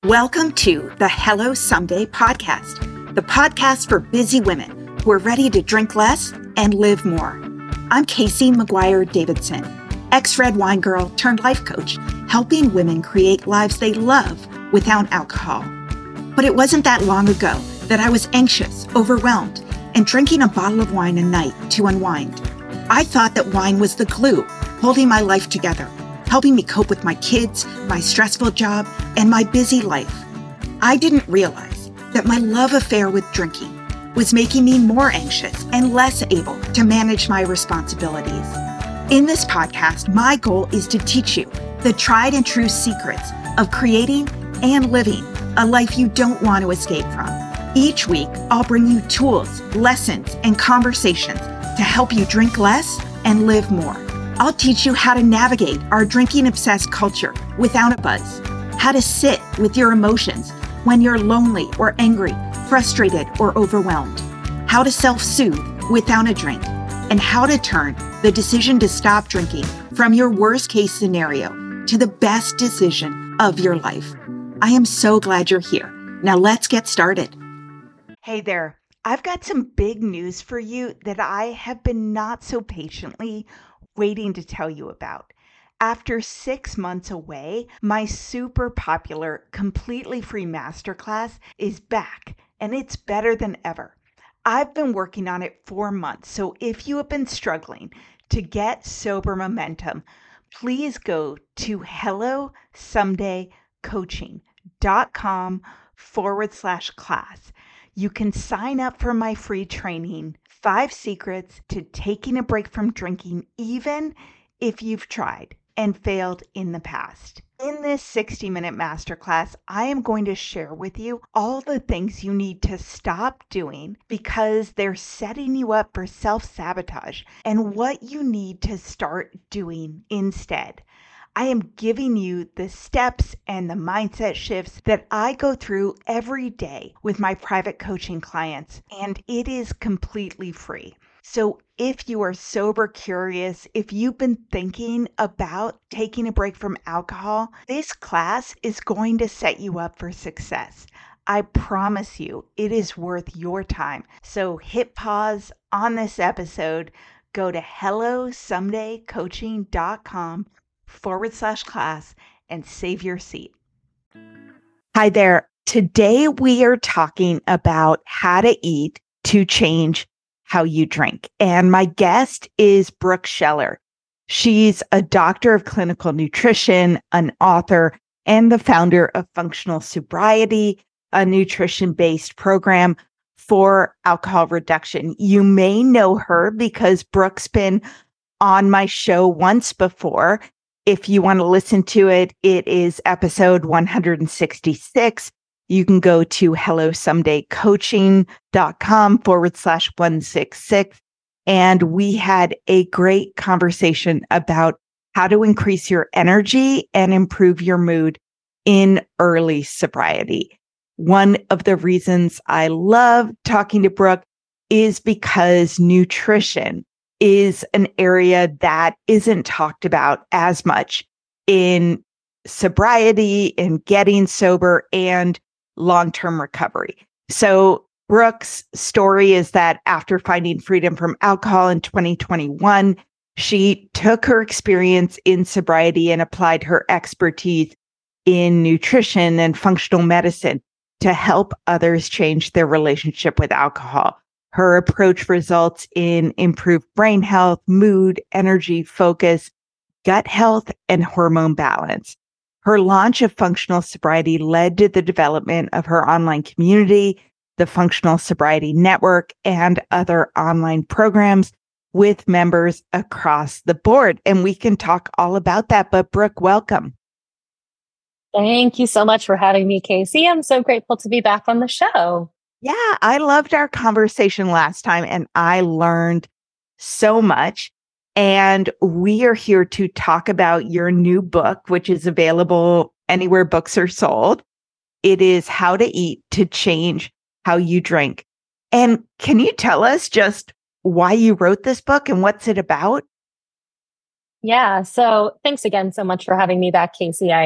Welcome to the Hello Someday podcast, the podcast for busy women who are ready to drink less and live more. I'm Casey McGuire Davidson, ex-red wine girl turned life coach, helping women create lives they love without alcohol. But it wasn't that long ago that I was anxious, overwhelmed, and drinking a bottle of wine a night to unwind. I thought that wine was the glue holding my life together, helping me cope with my kids, my stressful job, and my busy life. I didn't realize that my love affair with drinking was making me more anxious and less able to manage my responsibilities. In this podcast, my goal is to teach you the tried and true secrets of creating and living a life you don't want to escape from. Each week, I'll bring you tools, lessons, and conversations to help you drink less and live more. I'll teach you how to navigate our drinking-obsessed culture without a buzz, how to sit with your emotions when you're lonely or angry, frustrated or overwhelmed, how to self-soothe without a drink, and how to turn the decision to stop drinking from your worst-case scenario to the best decision of your life. I am so glad you're here. Now let's get started. Hey there. I've got some big news for you that I have been not so patiently waiting to tell you about. After 6 months away, my super popular, completely free masterclass is back, and it's better than ever. I've been working on it for months, so if you have been struggling to get sober momentum, please go to hellosomedaycoaching.com/class. You can sign up for my free training, 5 Secrets to Taking a Break from Drinking, even if you've tried and failed in the past. In this 60-minute masterclass, I am going to share with you all the things you need to stop doing because they're setting you up for self-sabotage and what you need to start doing instead. I am giving you the steps and the mindset shifts that I go through every day with my private coaching clients, and it is completely free. So if you are sober curious, if you've been thinking about taking a break from alcohol, this class is going to set you up for success. I promise you, it is worth your time. So hit pause on this episode, go to hellosomedaycoaching.com/class and save your seat. Hi there. Today we are talking about how to eat to change how you drink. And my guest is Brooke Scheller. She's a doctor of clinical nutrition, an author, and the founder of Functional Sobriety, a nutrition-based program for alcohol reduction. You may know her because Brooke's been on my show once before. If you want to listen to it, it is episode 166. You can go to hellosomedaycoaching.com/166. And we had a great conversation about how to increase your energy and improve your mood in early sobriety. One of the reasons I love talking to Brooke is because nutrition is an area that isn't talked about as much in sobriety, in getting sober, and long-term recovery. So Brooke's story is that after finding freedom from alcohol in 2021, she took her experience in sobriety and applied her expertise in nutrition and functional medicine to help others change their relationship with alcohol. Her approach results in improved brain health, mood, energy, focus, gut health, and hormone balance. Her launch of Functional Sobriety led to the development of her online community, the Functional Sobriety Network, and other online programs with members across the board. And we can talk all about that. But Brooke, welcome. Thank you so much for having me, Casey. I'm so grateful to be back on the show. Yeah, I loved our conversation last time and I learned so much. And we are here to talk about your new book, which is available anywhere books are sold. It is How to Eat to Change How You Drink. And can you tell us just why you wrote this book and what's it about? Yeah. So thanks again so much for having me back, Casey. I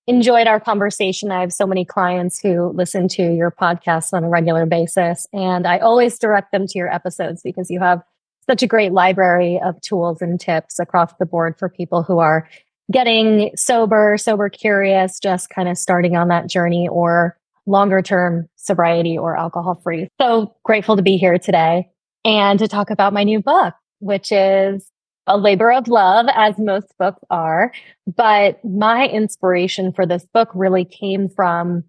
enjoyed our conversation. I have so many clients who listen to your podcast on a regular basis, and I always direct them to your episodes because you have such a great library of tools and tips across the board for people who are getting sober curious, just kind of starting on that journey, or longer term sobriety or alcohol free. So grateful to be here today and to talk about my new book, which is a labor of love, as most books are. But my inspiration for this book really came from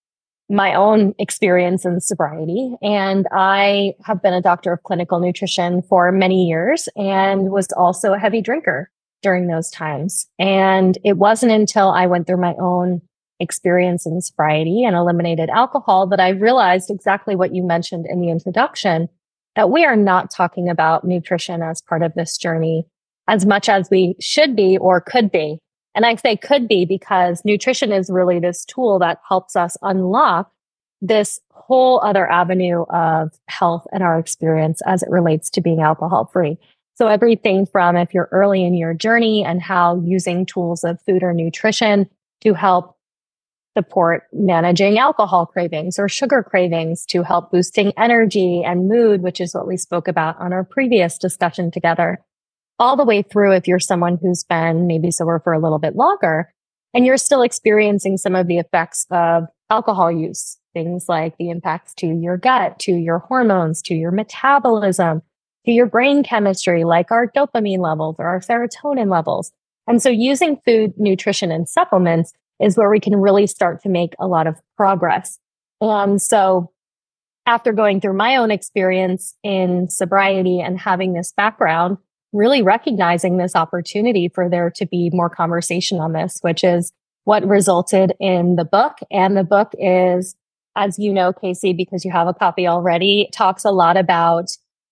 my own experience in sobriety. And I have been a doctor of clinical nutrition for many years and was also a heavy drinker during those times. And it wasn't until I went through my own experience in sobriety and eliminated alcohol that I realized exactly what you mentioned in the introduction, that we are not talking about nutrition as part of this journey as much as we should be or could be. And I say could be because nutrition is really this tool that helps us unlock this whole other avenue of health and our experience as it relates to being alcohol free. So everything from if you're early in your journey and how using tools of food or nutrition to help support managing alcohol cravings or sugar cravings, to help boosting energy and mood, which is what we spoke about on our previous discussion together, all the way through if you're someone who's been maybe sober for a little bit longer and you're still experiencing some of the effects of alcohol use, things like the impacts to your gut, to your hormones, to your metabolism, to your brain chemistry, like our dopamine levels or our serotonin levels. And so using food, nutrition, and supplements is where we can really start to make a lot of progress. And so after going through my own experience in sobriety and having this background, really recognizing this opportunity for there to be more conversation on this, which is what resulted in the book. And the book is, as you know, Casey, because you have a copy already, talks a lot about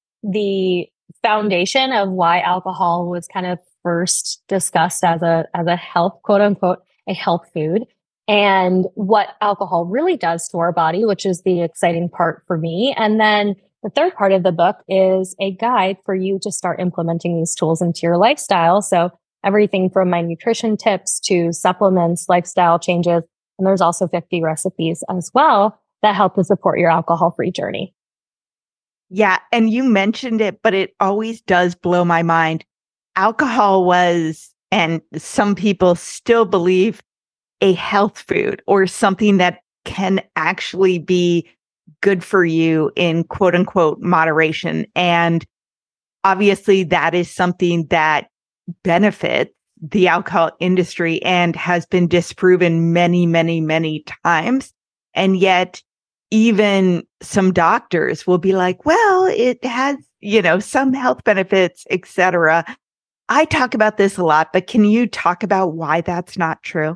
the foundation of why alcohol was kind of first discussed as a health, quote unquote, a health food, and what alcohol really does to our body, which is the exciting part for me. And then the third part of the book is a guide for you to start implementing these tools into your lifestyle. So everything from my nutrition tips to supplements, lifestyle changes, and there's also 50 recipes as well that help to support your alcohol-free journey. Yeah, and you mentioned it, but it always does blow my mind. Alcohol was, and some people still believe, a health food or something that can actually be good for you in quote unquote moderation. And obviously that is something that benefits the alcohol industry and has been disproven many, many, many times. And yet even some doctors will be like, well, it has, some health benefits, etc. I talk about this a lot, but can you talk about why that's not true?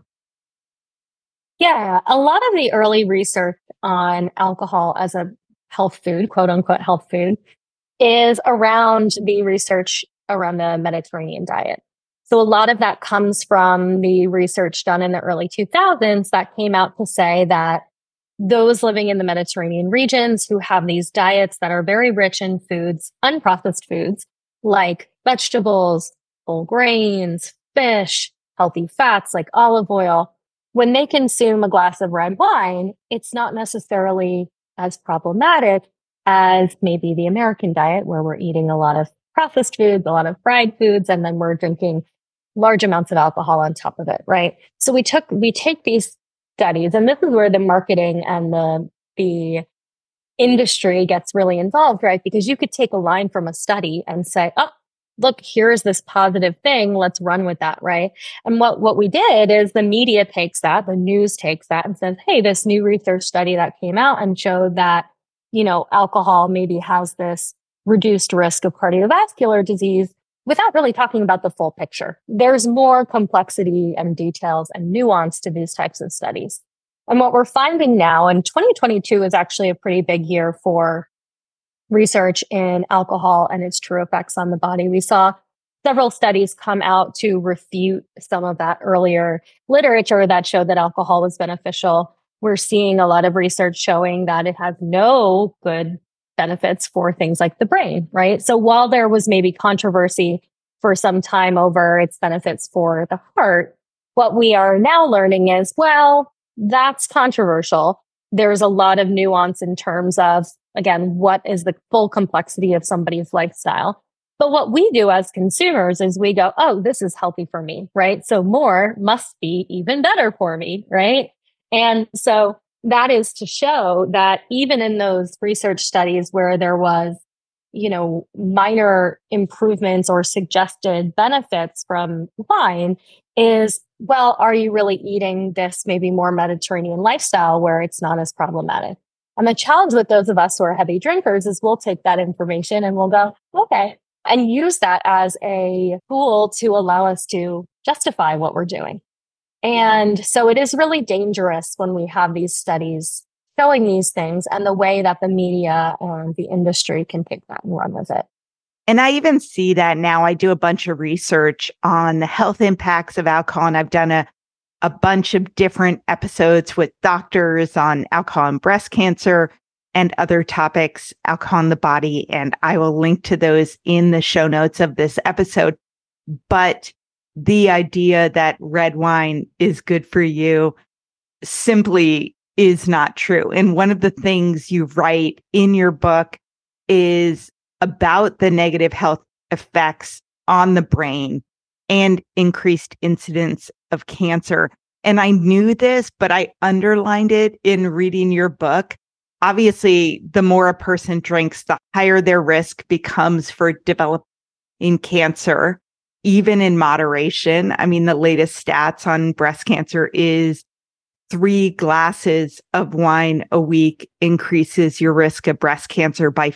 Yeah, a lot of the early research on alcohol as a health food, quote unquote health food, is around the research around the Mediterranean diet. So a lot of that comes from the research done in the early 2000s that came out to say that those living in the Mediterranean regions who have these diets that are very rich in foods, unprocessed foods, like vegetables, whole grains, fish, healthy fats like olive oil, when they consume a glass of red wine, it's not necessarily as problematic as maybe the American diet, where we're eating a lot of processed foods, a lot of fried foods, and then we're drinking large amounts of alcohol on top of it, right? So we take these studies, and this is where the marketing and the industry gets really involved, right? Because you could take a line from a study and say, oh, look, here's this positive thing. Let's run with that, right? And what we did is the media takes that, the news takes that and says, hey, this new research study that came out and showed that, alcohol maybe has this reduced risk of cardiovascular disease without really talking about the full picture. There's more complexity and details and nuance to these types of studies. And what we're finding now, and 2022 is actually a pretty big year for research in alcohol and its true effects on the body. We saw several studies come out to refute some of that earlier literature that showed that alcohol was beneficial. We're seeing a lot of research showing that it has no good benefits for things like the brain, right? So while there was maybe controversy for some time over its benefits for the heart, What we are now learning is, well, that's controversial. There's a lot of nuance in terms of, again, what is the full complexity of somebody's lifestyle. But what we do as consumers is we go, oh, this is healthy for me, right? So more must be even better for me, right? And so that is to show that even in those research studies where there was, minor improvements or suggested benefits from wine is, well, are you really eating this maybe more Mediterranean lifestyle where it's not as problematic? And the challenge with those of us who are heavy drinkers is we'll take that information and we'll go, okay, and use that as a tool to allow us to justify what we're doing. And so it is really dangerous when we have these studies showing these things and the way that the media and the industry can take that and run with it. And I even see that now. I do a bunch of research on the health impacts of alcohol, and I've done a bunch of different episodes with doctors on alcohol and breast cancer and other topics, alcohol in the body. And I will link to those in the show notes of this episode. But the idea that red wine is good for you simply is not true. And one of the things you write in your book is about the negative health effects on the brain and increased incidence of cancer. And I knew this, but I underlined it in reading your book. Obviously, the more a person drinks, the higher their risk becomes for developing cancer, even in moderation. I mean, the latest stats on breast cancer is 3 glasses of wine a week increases your risk of breast cancer by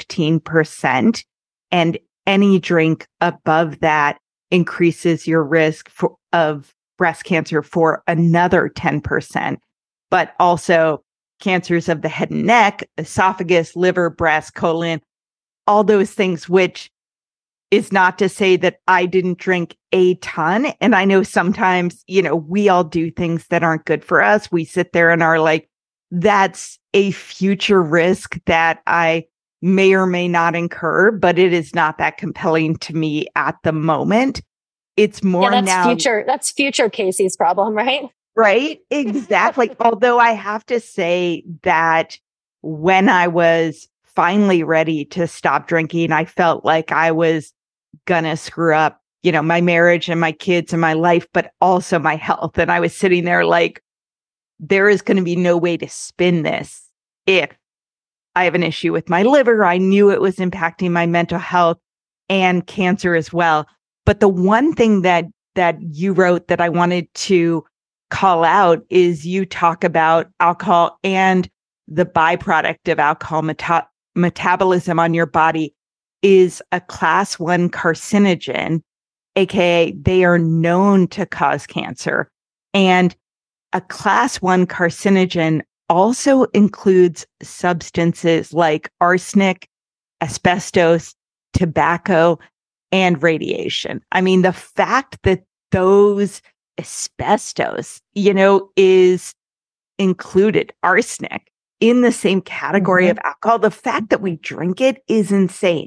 15%. And any drink above that increases your risk of breast cancer for another 10%. But also cancers of the head and neck, esophagus, liver, breast, colon, all those things, which is not to say that I didn't drink a ton. And I know sometimes, we all do things that aren't good for us. We sit there and are like, that's a future risk that I may or may not incur, but it is not that compelling to me at the moment. It's more now. That's future Casey's problem, right? Right. Exactly. Although I have to say that when I was finally ready to stop drinking, I felt like I was gonna screw up, my marriage and my kids and my life, but also my health. And I was sitting there like, there is going to be no way to spin this if I have an issue with my liver. I knew it was impacting my mental health and cancer as well. But the one thing that you wrote that I wanted to call out is you talk about alcohol and the byproduct of alcohol metabolism on your body is a class 1 carcinogen, aka they are known to cause cancer. And a class 1 carcinogen also includes substances like arsenic, asbestos, tobacco, and radiation. I mean, the fact that those asbestos, is included, arsenic, in the same category of alcohol, the fact that we drink it is insane.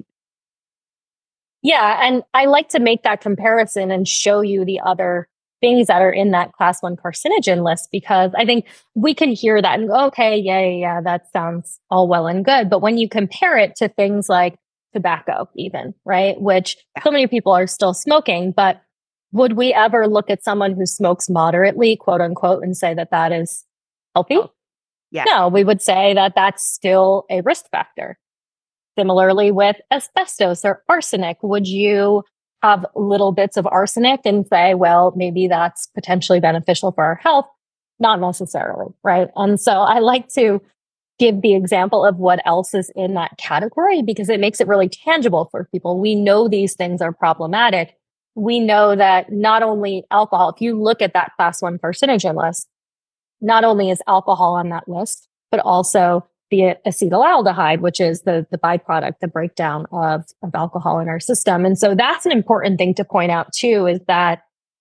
Yeah. And I like to make that comparison and show you the other things that are in that class 1 carcinogen list, because I think we can hear that and go, okay, yeah, that sounds all well and good. But when you compare it to things like tobacco, even, right, which so many people are still smoking, but would we ever look at someone who smokes moderately, quote unquote, and say that that is healthy? Yeah. No, we would say that that's still a risk factor. Similarly with asbestos or arsenic, would you have little bits of arsenic and say, well, maybe that's potentially beneficial for our health? Not necessarily, right? And so I like to give the example of what else is in that category because it makes it really tangible for people. We know these things are problematic. We know that not only alcohol, if you look at that class 1 carcinogen list, not only is alcohol on that list, but also the acetaldehyde, which is the byproduct, the breakdown of alcohol in our system. And so that's an important thing to point out too, is that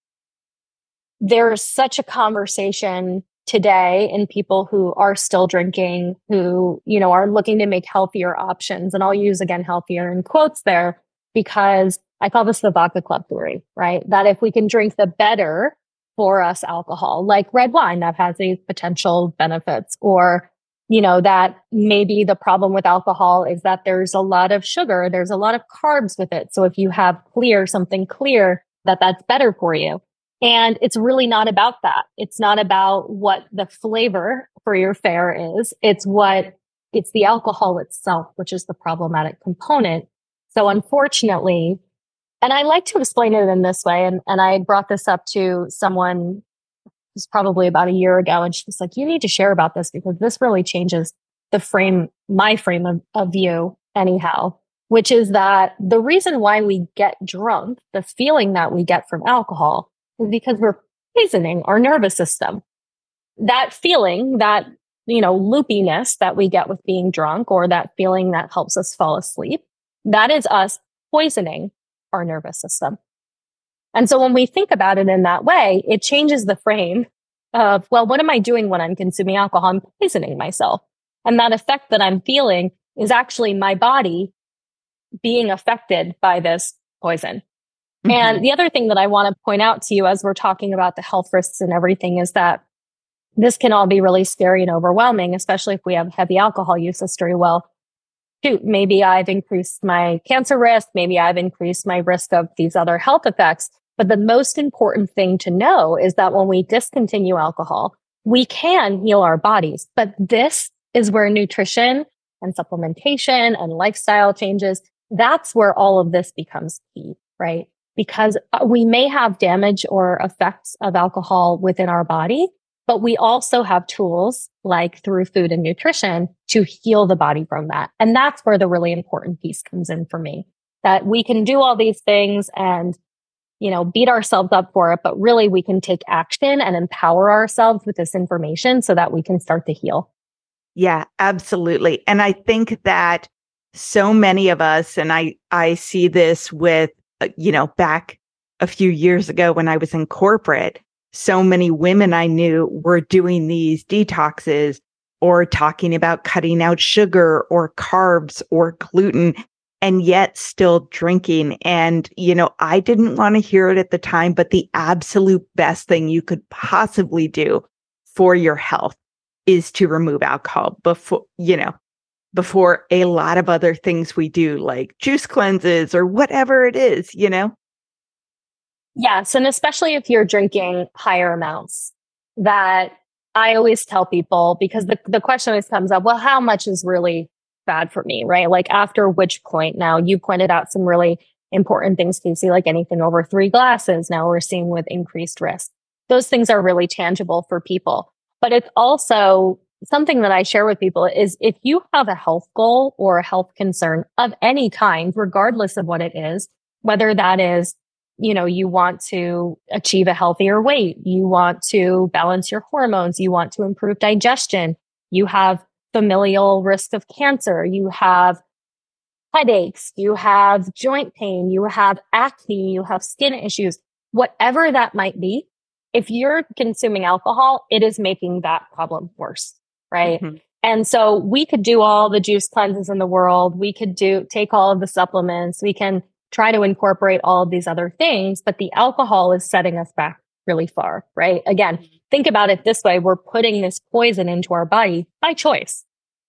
there's such a conversation today in people who are still drinking, who, are looking to make healthier options. And I'll use again, healthier in quotes there, because I call this the vodka club theory, right? That if we can drink the better for us alcohol, like red wine that has these potential benefits, or, that maybe the problem with alcohol is that there's a lot of sugar, there's a lot of carbs with it. So if you have something clear, that's better for you. And it's really not about that. It's not about what the flavor for your fare is. It's the alcohol itself, which is the problematic component. So unfortunately, and I like to explain it in this way, and I brought this up to someone who's probably about a year ago, and she was like, you need to share about this because this really changes my frame of view anyhow, which is that the reason why we get drunk, the feeling that we get from alcohol, is because we're poisoning our nervous system. That feeling, that, loopiness that we get with being drunk, or that feeling that helps us fall asleep, that is us poisoning our nervous system. And so when we think about it in that way, it changes the frame of, well, what am I doing when I'm consuming alcohol? I'm poisoning myself. And that effect that I'm feeling is actually my body being affected by this poison. Mm-hmm. And the other thing that I want to point out to you as we're talking about the health risks and everything is that this can all be really scary and overwhelming, especially if we have heavy alcohol use history. Well, shoot, maybe I've increased my cancer risk. Maybe I've increased my risk of these other health effects. But the most important thing to know is that when we discontinue alcohol, we can heal our bodies. But this is where nutrition and supplementation and lifestyle changes, that's where all of this becomes key, right? Because we may have damage or effects of alcohol within our body, but we also have tools like through food and nutrition to heal the body from that. And that's where the really important piece comes in for me, that we can do all these things and, beat ourselves up for it, but really we can take action and empower ourselves with this information so that we can start to heal. Yeah, absolutely. And I think that so many of us, and I see this with, back a few years ago when I was in corporate, so many women I knew were doing these detoxes or talking about cutting out sugar or carbs or gluten, and yet still drinking. And, I didn't want to hear it at the time, but the absolute best thing you could possibly do for your health is to remove alcohol before a lot of other things we do, like juice cleanses or whatever it is, Yes. And especially if you're drinking higher amounts, that I always tell people, because the question always comes up, well, how much is really bad for me, right? Like after which point? Now you pointed out some really important things, Casey, like anything over 3 glasses. Now we're seeing with increased risk. Those things are really tangible for people. But it's also something that I share with people is if you have a health goal or a health concern of any kind, regardless of what it is, whether that is, you want to achieve a healthier weight, you want to balance your hormones, you want to improve digestion, you have familial risk of cancer, you have headaches, you have joint pain, you have acne, you have skin issues, whatever that might be. If you're consuming alcohol, it is making that problem worse, right? Mm-hmm. And so we could do all the juice cleanses in the world. We could take all of the supplements. We can try to incorporate all of these other things, but the alcohol is setting us back really far, right? Again, think about it this way. We're putting this poison into our body by choice,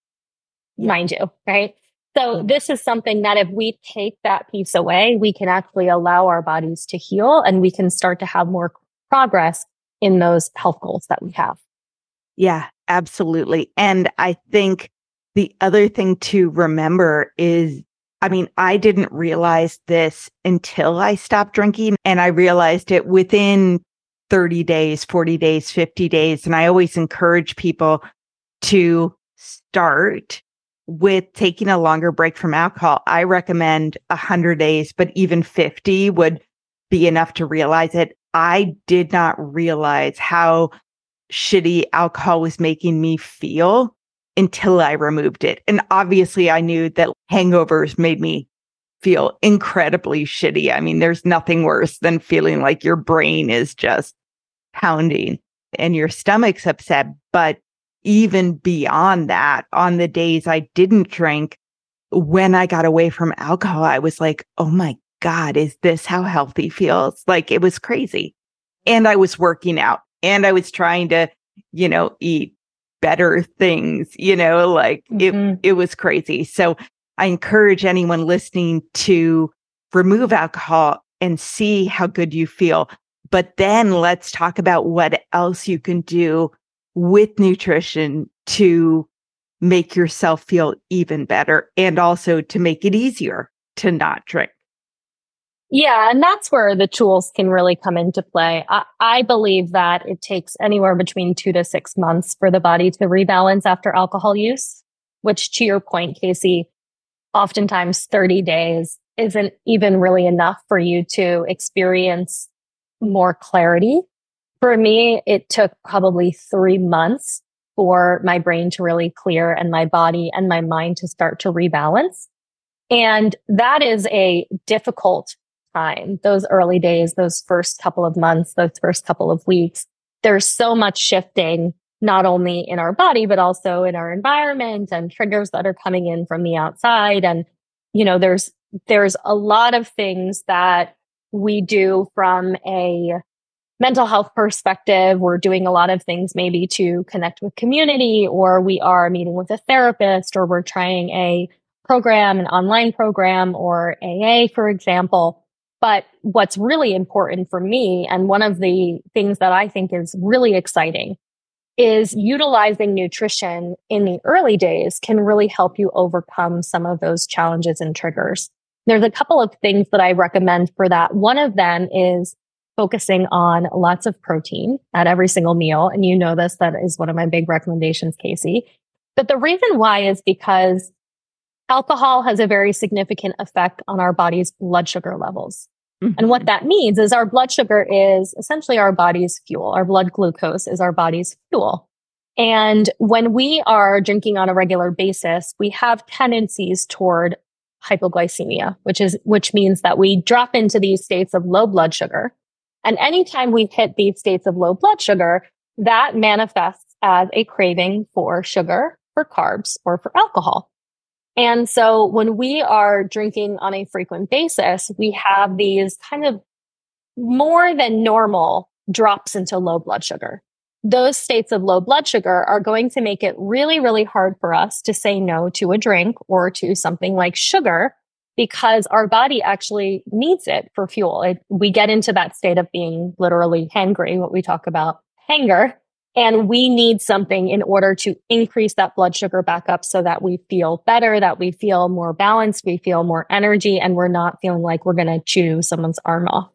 mind you, right? So this is something that if we take that piece away, we can actually allow our bodies to heal and we can start to have more progress in those health goals that we have. Yeah, absolutely. And I think the other thing to remember is, I didn't realize this until I stopped drinking, and I realized it within 30 days, 40 days, 50 days. And I always encourage people to start with taking a longer break from alcohol. I recommend 100 days, but even 50 would be enough to realize it. I did not realize how shitty alcohol was making me feel until I removed it. And obviously I knew that hangovers made me feel incredibly shitty. There's nothing worse than feeling like your brain is just pounding and your stomach's upset. But even beyond that, on the days I didn't drink, when I got away from alcohol, I was like, oh my God, is this how healthy feels? Like, it was crazy. and I was working out and I was trying to, eat better things, it was crazy. So I encourage anyone listening to remove alcohol and see how good you feel. But then let's talk about what else you can do with nutrition to make yourself feel even better and also to make it easier to not drink. Yeah, and that's where the tools can really come into play. I believe that it takes anywhere between 2 to 6 months for the body to rebalance after alcohol use, which to your point, Casey, oftentimes 30 days isn't even really enough for you to experience more clarity. For me, it took probably 3 months for my brain to really clear and my body and my mind to start to rebalance. And that is a difficult time. Those early days, those first couple of months, those first couple of weeks, there's so much shifting, not only in our body, but also in our environment and triggers that are coming in from the outside. And, there's a lot of things that we do from a mental health perspective. We're doing a lot of things maybe to connect with community, or we are meeting with a therapist, or we're trying a program, an online program, or AA, for example. But what's really important for me, and one of the things that I think is really exciting, is utilizing nutrition in the early days can really help you overcome some of those challenges and triggers. There's a couple of things that I recommend for that. One of them is focusing on lots of protein at every single meal. And you know this, that is one of my big recommendations, Casey. But the reason why is because alcohol has a very significant effect on our body's blood sugar levels. And what that means is our blood sugar is essentially our body's fuel. Our blood glucose is our body's fuel. And when we are drinking on a regular basis, we have tendencies toward hypoglycemia, which means that we drop into these states of low blood sugar. And anytime we hit these states of low blood sugar, that manifests as a craving for sugar, for carbs, or for alcohol. And so when we are drinking on a frequent basis, we have these kind of more than normal drops into low blood sugar. Those states of low blood sugar are going to make it really, really hard for us to say no to a drink or to something like sugar, because our body actually needs it for fuel. We get into that state of being literally hangry, what we talk about, hanger. And we need something in order to increase that blood sugar back up so that we feel better, that we feel more balanced, we feel more energy, and we're not feeling like we're going to chew someone's arm off.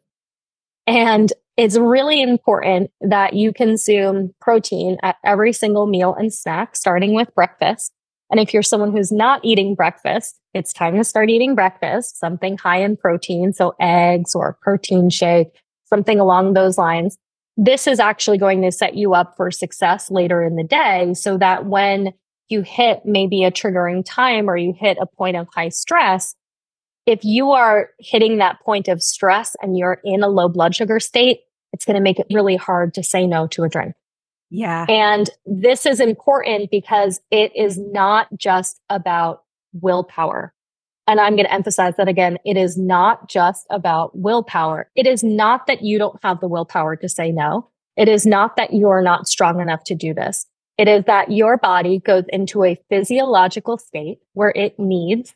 And it's really important that you consume protein at every single meal and snack, starting with breakfast. And if you're someone who's not eating breakfast, it's time to start eating breakfast, something high in protein, so eggs or a protein shake, something along those lines. This is actually going to set you up for success later in the day, so that when you hit maybe a triggering time or you hit a point of high stress, if you are hitting that point of stress and you're in a low blood sugar state, it's going to make it really hard to say no to a drink. Yeah. And this is important because it is not just about willpower. And I'm going to emphasize that again. It is not just about willpower. It is not that you don't have the willpower to say no. It is not that you're not strong enough to do this. It is that your body goes into a physiological state where it needs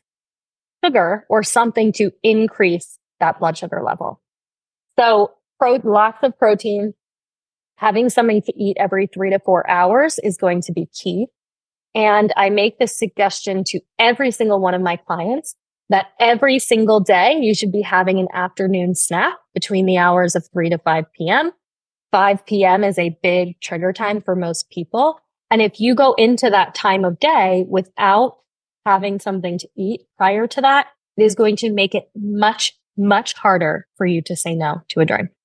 sugar or something to increase that blood sugar level. So lots of protein, having something to eat every 3 to 4 hours is going to be key. And I make this suggestion to every single one of my clients that every single day you should be having an afternoon snack between the hours of 3 to 5 p.m. 5 p.m. is a big trigger time for most people. And if you go into that time of day without having something to eat prior to that, it is going to make it much, much harder for you to say no to a drink.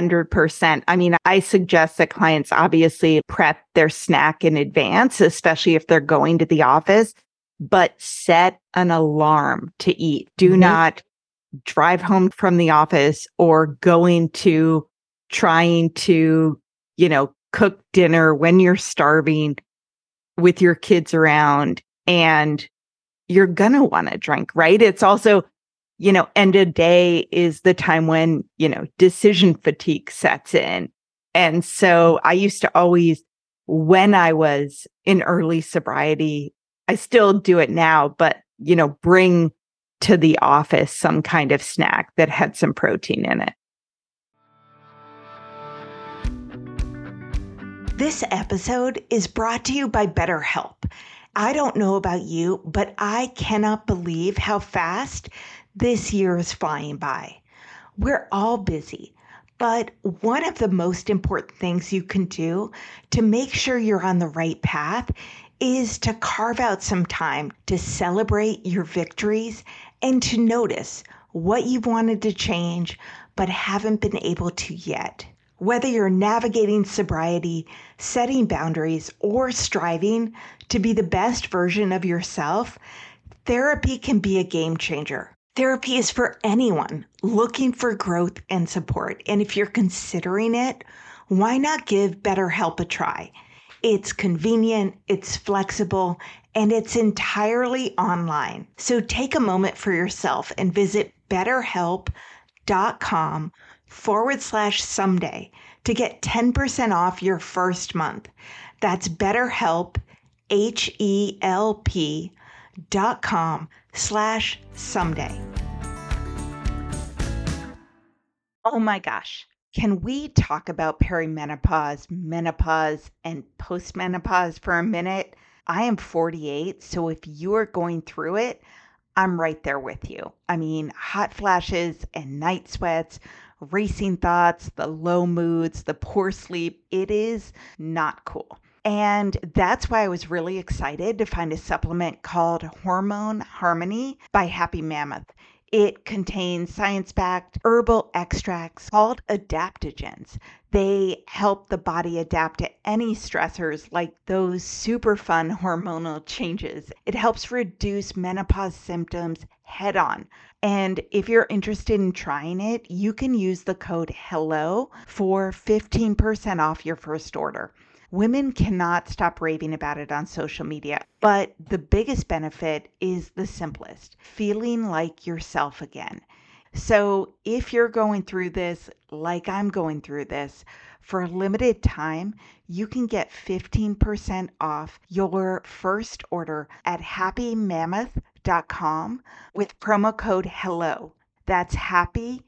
100%. I mean, I suggest that clients obviously prep their snack in advance, especially if they're going to the office, but set an alarm to eat. Do not drive home from the office or going to trying to, cook dinner when you're starving with your kids around and you're going to want to drink, right? It's also, end of day is the time when, decision fatigue sets in And so I used to always, when I was in early sobriety, I still do it now, but, bring to the office some kind of snack that had some protein in it. This episode is brought to you by BetterHelp. I don't know about you, but I cannot believe how fast this year is flying by. We're all busy, but one of the most important things you can do to make sure you're on the right path is to carve out some time to celebrate your victories and to notice what you've wanted to change but haven't been able to yet. Whether you're navigating sobriety, setting boundaries, or striving to be the best version of yourself, therapy can be a game changer. Therapy is for anyone looking for growth and support. And if you're considering it, why not give BetterHelp a try? It's convenient, it's flexible, and it's entirely online. So take a moment for yourself and visit BetterHelp.com/someday to get 10% off your first month. That's BetterHelp, HELP.com/someday. Oh my gosh. Can we talk about perimenopause, menopause, and postmenopause for a minute? I am 48, so if you are going through it, I'm right there with you. I mean, hot flashes and night sweats, racing thoughts, the low moods, the poor sleep, it is not cool. And that's why I was really excited to find a supplement called Hormone Harmony by Happy Mammoth. It contains science-backed herbal extracts called adaptogens. They help the body adapt to any stressors like those super fun hormonal changes. It helps reduce menopause symptoms head on. And if you're interested in trying it, you can use the code HELLO for 15% off your first order. Women cannot stop raving about it on social media, but the biggest benefit is the simplest, feeling like yourself again. So if you're going through this, like I'm going through this, for a limited time, you can get 15% off your first order at happymammoth.com with promo code HELLO. That's happy,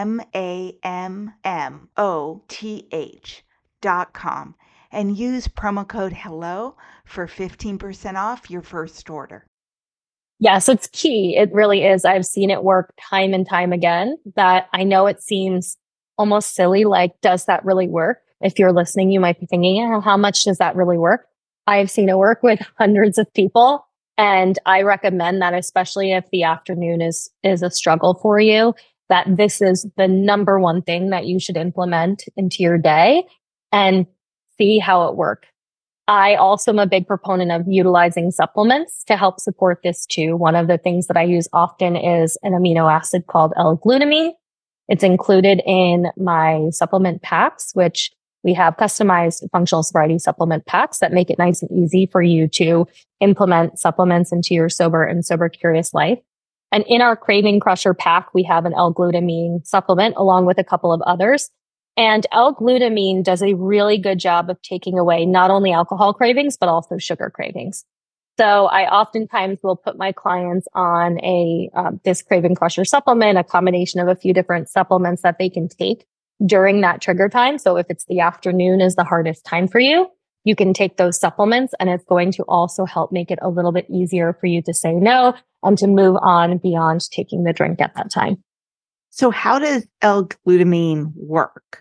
MAMMOTH.com. And use promo code HELLO for 15% off your first order. Yes, it's key. It really is. I've seen it work time and time again. That I know it seems almost silly, like, does that really work? If you're listening, you might be thinking, yeah, how much does that really work? I've seen it work with hundreds of people. And I recommend that, especially if the afternoon is a struggle for you, that this is the number one thing that you should implement into your day and see how it works. I also am a big proponent of utilizing supplements to help support this too. One of the things that I use often is an amino acid called L-glutamine. It's included in my supplement packs, which we have customized functional sobriety supplement packs that make it nice and easy for you to implement supplements into your sober and sober curious life. And in our Craving Crusher pack, we have an L-glutamine supplement along with a couple of others. And L-glutamine does a really good job of taking away not only alcohol cravings, but also sugar cravings. So I oftentimes will put my clients on this Craving Crusher supplement, a combination of a few different supplements that they can take during that trigger time. So if it's the afternoon is the hardest time for you, you can take those supplements, and it's going to also help make it a little bit easier for you to say no and to move on beyond taking the drink at that time. So how does L-glutamine work?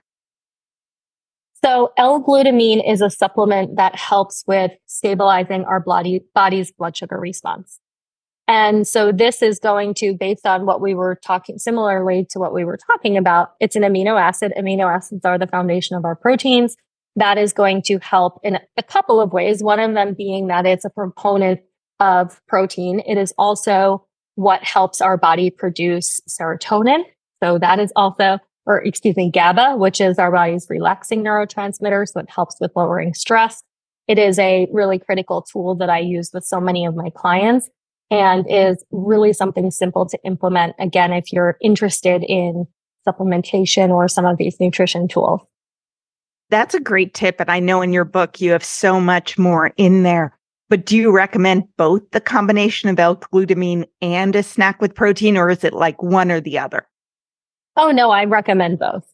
So L-glutamine is a supplement that helps with stabilizing our body's blood sugar response. And so this is going to, based on what we were talking, similarly to what we were talking about, it's an amino acid. Amino acids are the foundation of our proteins. That is going to help in a couple of ways. One of them being that it's a proponent of protein. It is also what helps our body produce serotonin. So that is also, GABA, which is our body's relaxing neurotransmitter. So it helps with lowering stress. It is a really critical tool that I use with so many of my clients and is really something simple to implement. Again, if you're interested in supplementation or some of these nutrition tools. That's a great tip. And I know in your book, you have so much more in there. But do you recommend both the combination of L-glutamine and a snack with protein, or is it like one or the other? Oh, no, I recommend both.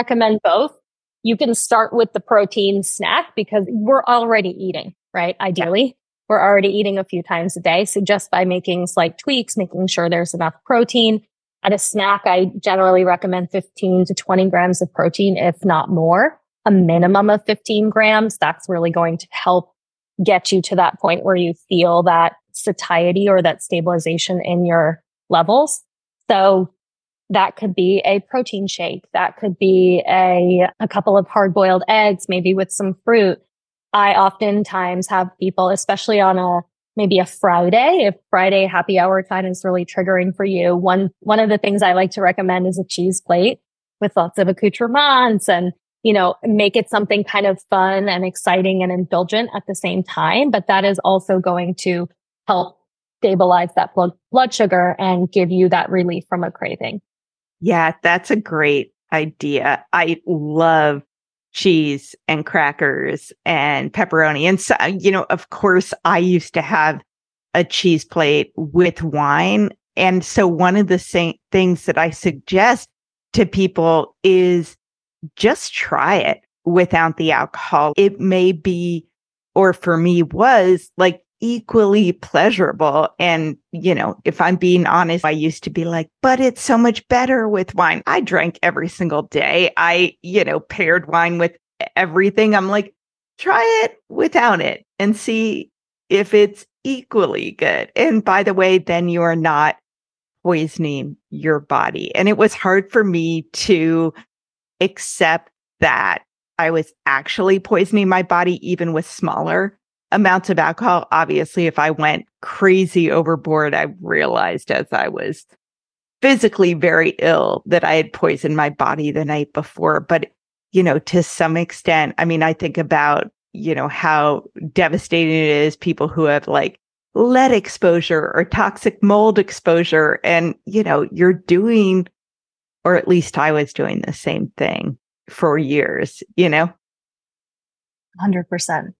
You can start with the protein snack because we're already eating, right? Ideally, we're already eating a few times a day. So just by making slight tweaks, making sure there's enough protein. At a snack, I generally recommend 15 to 20 grams of protein, if not more, a minimum of 15 grams. That's really going to help get you to that point where you feel that satiety or that stabilization in your levels. So that could be a protein shake. That could be a couple of hard-boiled eggs, maybe with some fruit. I oftentimes have people, especially on maybe a Friday, if Friday happy hour time is really triggering for you. One of the things I like to recommend is a cheese plate with lots of accoutrements and, make it something kind of fun and exciting and indulgent at the same time. But that is also going to help stabilize that blood sugar and give you that relief from a craving. Yeah, that's a great idea. I love cheese and crackers and pepperoni. And so, of course, I used to have a cheese plate with wine. And so one of the things that I suggest to people is just try it without the alcohol. It may be, or for me was like equally pleasurable. And, if I'm being honest, I used to be like, but it's so much better with wine. I drank every single day. I, paired wine with everything. I'm like, try it without it and see if it's equally good. And by the way, then you are not poisoning your body. And it was hard for me to accept that I was actually poisoning my body, even with smaller amounts of alcohol. Obviously, if I went crazy overboard, I realized as I was physically very ill that I had poisoned my body the night before. But, to some extent, I mean, I think about, how devastating it is, people who have like lead exposure or toxic mold exposure. And, you're doing, or at least I was doing the same thing for years, 100%.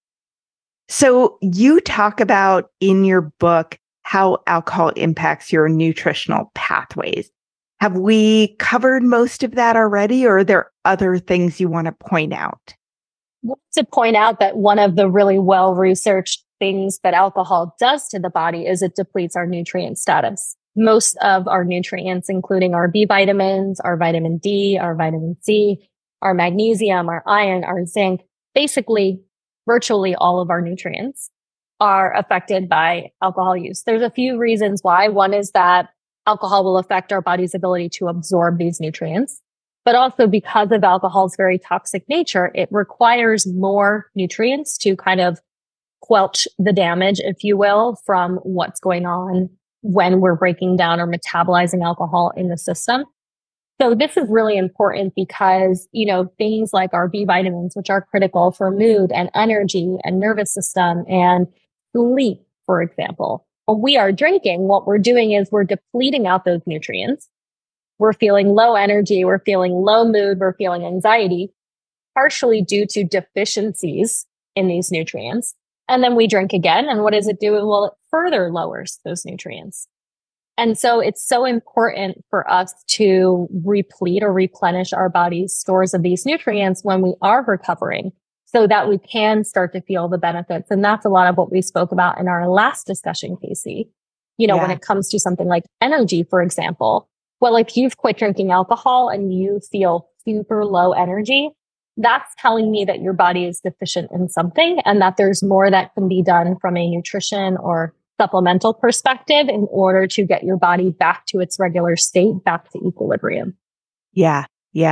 So you talk about in your book how alcohol impacts your nutritional pathways. Have we covered most of that already, or are there other things you want to point out? I want to point out that one of the really well-researched things that alcohol does to the body is it depletes our nutrient status. Most of our nutrients, including our B vitamins, our vitamin D, our vitamin C, our magnesium, our iron, our zinc, basically virtually all of our nutrients are affected by alcohol use. There's a few reasons why. One is that alcohol will affect our body's ability to absorb these nutrients, but also because of alcohol's very toxic nature, it requires more nutrients to kind of quelch the damage, if you will, from what's going on when we're breaking down or metabolizing alcohol in the system. So this is really important because, things like our B vitamins, which are critical for mood and energy and nervous system and sleep, for example. When we are drinking, what we're doing is we're depleting out those nutrients. We're feeling low energy. We're feeling low mood. We're feeling anxiety, partially due to deficiencies in these nutrients. And then we drink again. And what does it do? Well, it further lowers those nutrients. And so it's so important for us to replete or replenish our body's stores of these nutrients when we are recovering so that we can start to feel the benefits. And that's a lot of what we spoke about in our last discussion, Casey. When it comes to something like energy, for example, well, if you've quit drinking alcohol and you feel super low energy, that's telling me that your body is deficient in something and that there's more that can be done from a nutrition or supplemental perspective in order to get your body back to its regular state, back to equilibrium. Yeah,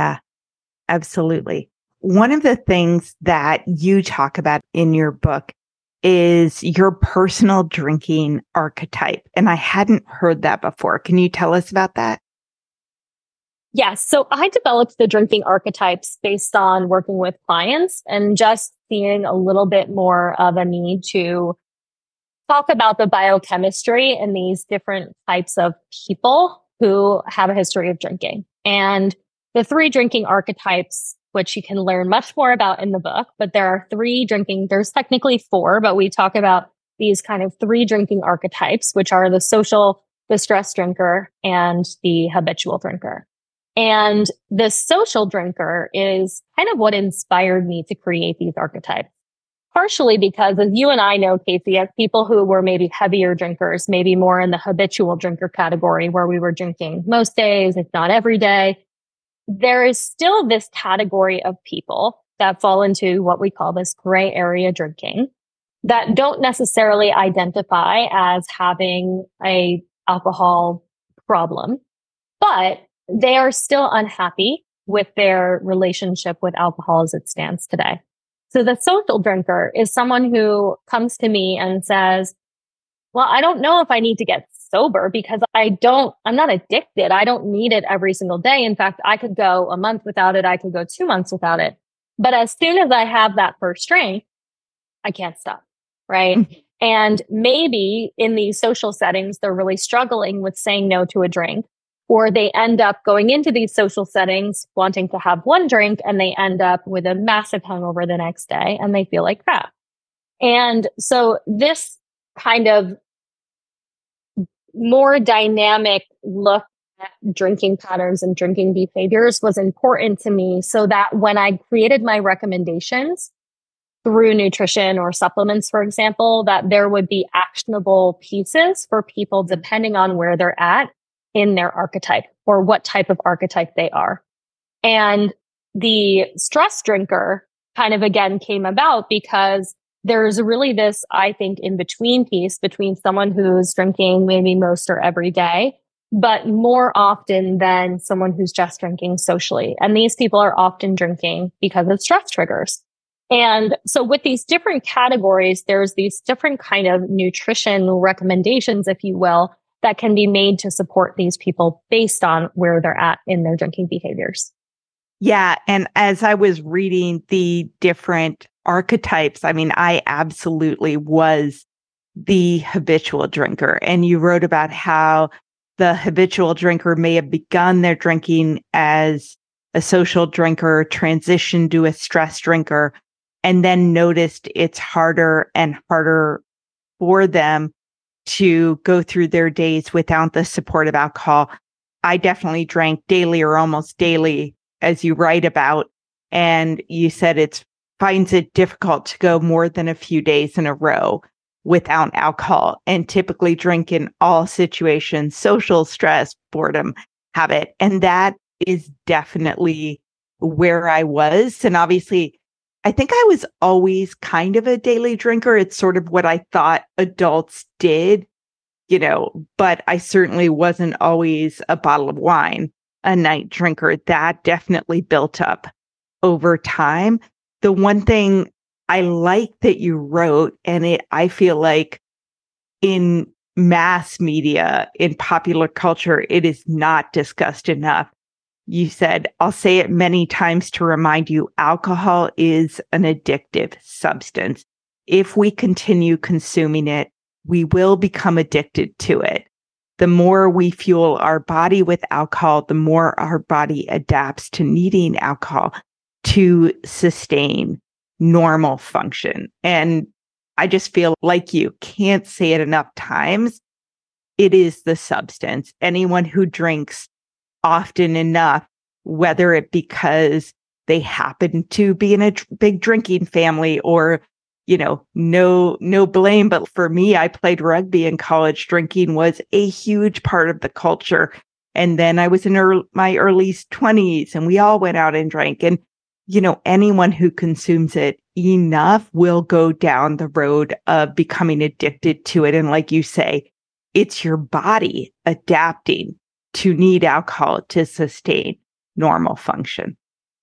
absolutely. One of the things that you talk about in your book is your personal drinking archetype. And I hadn't heard that before. Can you tell us about that? Yes. So I developed the drinking archetypes based on working with clients and just seeing a little bit more of a need to talk about the biochemistry in these different types of people who have a history of drinking. And the three drinking archetypes which you can learn much more about in the book. But there are there's technically four, but we talk about these kind of three drinking archetypes, which are the social, the stress drinker, and the habitual drinker. And the social drinker is kind of what inspired me to create these archetypes. Partially because, as you and I know, Casey, as people who were maybe heavier drinkers, maybe more in the habitual drinker category where we were drinking most days, if not every day, there is still this category of people that fall into what we call this gray area drinking that don't necessarily identify as having a alcohol problem, but they are still unhappy with their relationship with alcohol as it stands today. So the social drinker is someone who comes to me and says, well, I don't know if I need to get sober because I'm not addicted. I don't need it every single day. In fact, I could go a month without it. I could go 2 months without it. But as soon as I have that first drink, I can't stop. Right. And maybe in these social settings, they're really struggling with saying no to a drink, or they end up going into these social settings wanting to have one drink and they end up with a massive hangover the next day and they feel like crap. And so this kind of more dynamic look at drinking patterns and drinking behaviors was important to me so that when I created my recommendations through nutrition or supplements, for example, that there would be actionable pieces for people depending on where they're at in their archetype or what type of archetype they are. And the stress drinker kind of again came about because there's really this, I think, in between piece between someone who's drinking maybe most or every day, but more often than someone who's just drinking socially. And these people are often drinking because of stress triggers. And so with these different categories, there's these different kind of nutrition recommendations, if you will, that can be made to support these people based on where they're at in their drinking behaviors. Yeah. And as I was reading the different archetypes, I mean, I absolutely was the habitual drinker. And you wrote about how the habitual drinker may have begun their drinking as a social drinker, transitioned to a stress drinker, and then noticed it's harder and harder for them to go through their days without the support of alcohol. I definitely drank daily or almost daily, as you write about. And you said finds it difficult to go more than a few days in a row without alcohol, and typically drink in all situations, social, stress, boredom, habit. And that is definitely where I was. And obviously, I think I was always kind of a daily drinker. It's sort of what I thought adults did, but I certainly wasn't always a bottle of wine a night drinker. That definitely built up over time. The one thing I like that you wrote, and I feel like in mass media, in popular culture, it is not discussed enough. You said, I'll say it many times to remind you, alcohol is an addictive substance. If we continue consuming it, we will become addicted to it. The more we fuel our body with alcohol, the more our body adapts to needing alcohol to sustain normal function. And I just feel like you can't say it enough times. It is the substance. Anyone who drinks often enough, whether it because they happen to be in a big drinking family or, no blame. But for me, I played rugby in college. Drinking was a huge part of the culture. And then I was in my early 20s and we all went out and drank. And, anyone who consumes it enough will go down the road of becoming addicted to it. And like you say, it's your body adapting to need alcohol to sustain normal function.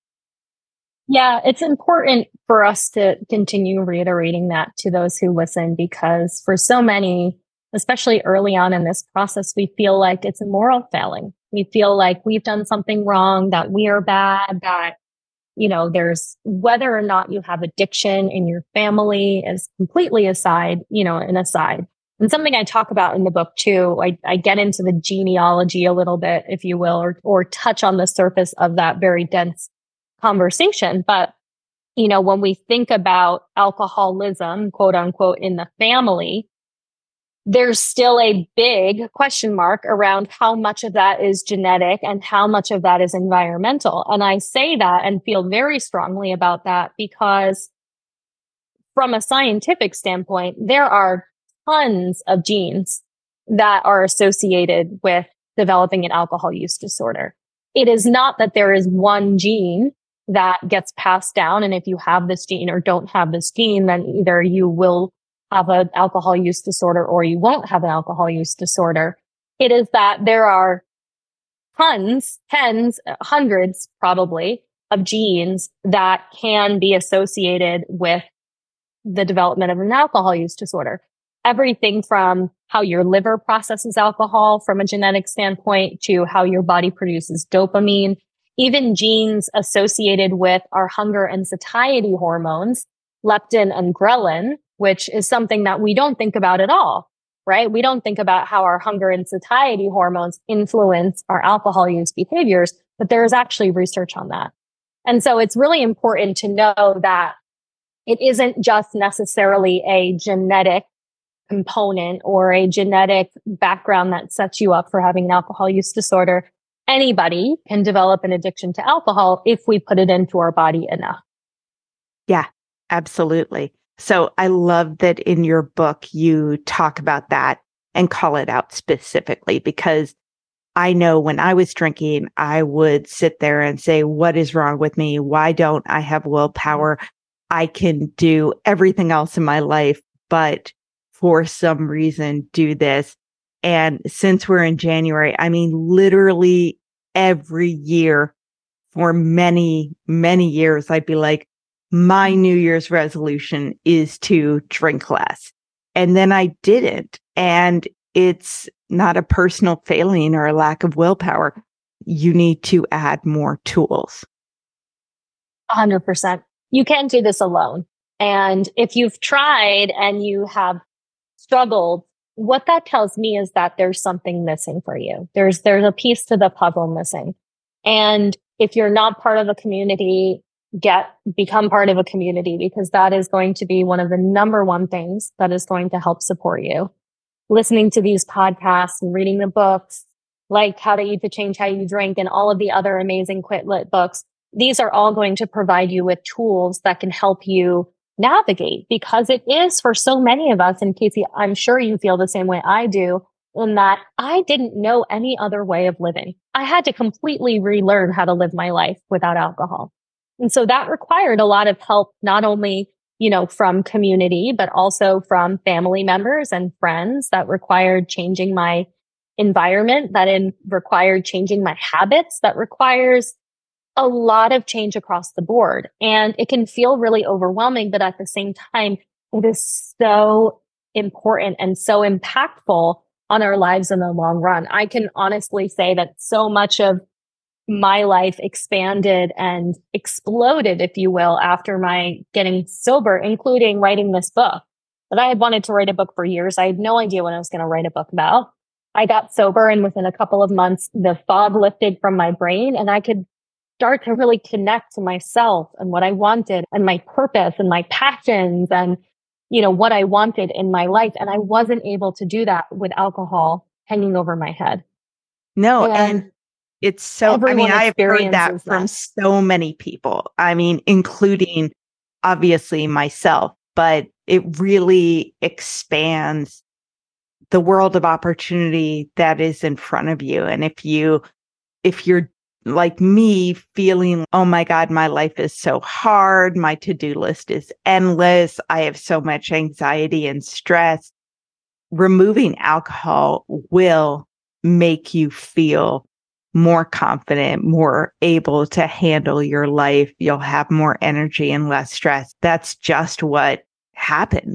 Yeah, it's important for us to continue reiterating that to those who listen, because for so many, especially early on in this process, we feel like it's a moral failing. We feel like we've done something wrong, that we are bad, that, there's whether or not you have addiction in your family is completely aside, an aside. And something I talk about in the book too, I get into the genealogy a little bit, if you will, or touch on the surface of that very dense conversation. But, when we think about alcoholism, quote unquote, in the family, there's still a big question mark around how much of that is genetic and how much of that is environmental. And I say that and feel very strongly about that because from a scientific standpoint, there are tons of genes that are associated with developing an alcohol use disorder. It is not that there is one gene that gets passed down. And if you have this gene or don't have this gene, then either you will have an alcohol use disorder or you won't have an alcohol use disorder. It is that there are tons, hundreds probably of genes that can be associated with the development of an alcohol use disorder. Everything from how your liver processes alcohol from a genetic standpoint to how your body produces dopamine, even genes associated with our hunger and satiety hormones, leptin and ghrelin, which is something that we don't think about at all, right? We don't think about how our hunger and satiety hormones influence our alcohol use behaviors, but there is actually research on that. And so it's really important to know that it isn't just necessarily a genetic component or a genetic background that sets you up for having an alcohol use disorder. Anybody can develop an addiction to alcohol if we put it into our body enough. Yeah, absolutely. So I love that in your book, you talk about that and call it out specifically, because I know when I was drinking, I would sit there and say, what is wrong with me? Why don't I have willpower? I can do everything else in my life, but for some reason do this. And since we're in January, I mean, literally every year for many, many years, I'd be like, my New Year's resolution is to drink less. And then I didn't. And it's not a personal failing or a lack of willpower. You need to add more tools. 100%. You can't do this alone. And if you've tried and you have struggled, what that tells me is that there's something missing for you. There's a piece to the puzzle missing. And if you're not part of a community, become part of a community, because that is going to be one of the number one things that is going to help support you. Listening to these podcasts and reading the books, like How to Eat to Change How You Drink and all of the other amazing Quit Lit books, these are all going to provide you with tools that can help you navigate, because it is for so many of us, and Casey, I'm sure you feel the same way I do, in that I didn't know any other way of living. I had to completely relearn how to live my life without alcohol. And so that required a lot of help, not only, from community, but also from family members and friends. That required changing my environment, required changing my habits, that requires a lot of change across the board. And it can feel really overwhelming, but at the same time, it is so important and so impactful on our lives in the long run. I can honestly say that so much of my life expanded and exploded, if you will, after my getting sober, including writing this book. But I had wanted to write a book for years. I had no idea what I was going to write a book about. I got sober, and within a couple of months, the fog lifted from my brain, and I could start to really connect to myself and what I wanted and my purpose and my passions and, what I wanted in my life. And I wasn't able to do that with alcohol hanging over my head. No, and it's so, I've heard that from so many people. Including obviously myself, but it really expands the world of opportunity that is in front of you. And if you're like me, feeling, oh my God, my life is so hard, my to-do list is endless, I have so much anxiety and stress, removing alcohol will make you feel more confident, more able to handle your life. You'll have more energy and less stress. That's just what happens.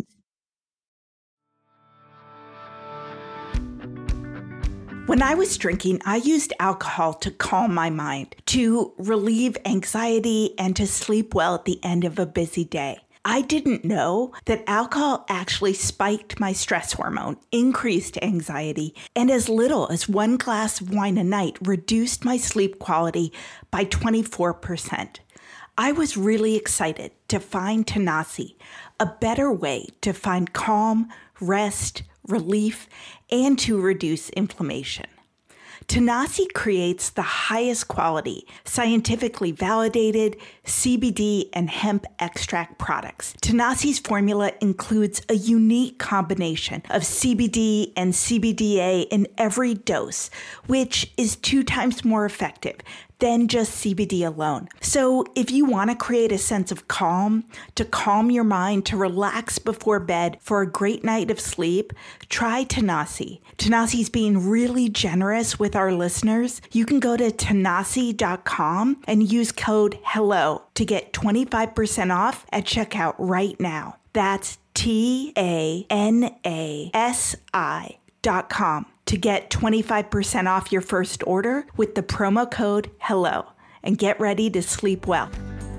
When I was drinking, I used alcohol to calm my mind, to relieve anxiety, and to sleep well at the end of a busy day. I didn't know that alcohol actually spiked my stress hormone, increased anxiety, and as little as 1 glass of wine a night reduced my sleep quality by 24%. I was really excited to find Tanasi, a better way to find calm, rest, relief, and to reduce inflammation. Tanasi creates the highest quality, scientifically validated CBD and hemp extract products. Tanasi's formula includes a unique combination of CBD and CBDA in every dose, which is 2 times more effective than just CBD alone. So if you want to create a sense of calm, to calm your mind, to relax before bed for a great night of sleep, try Tanasi. Tanasi's being really generous with our listeners. You can go to tanasi.com and use code HELLO to get 25% off at checkout right now. That's TANASI.com to get 25% off your first order with the promo code HELLO, and get ready to sleep well.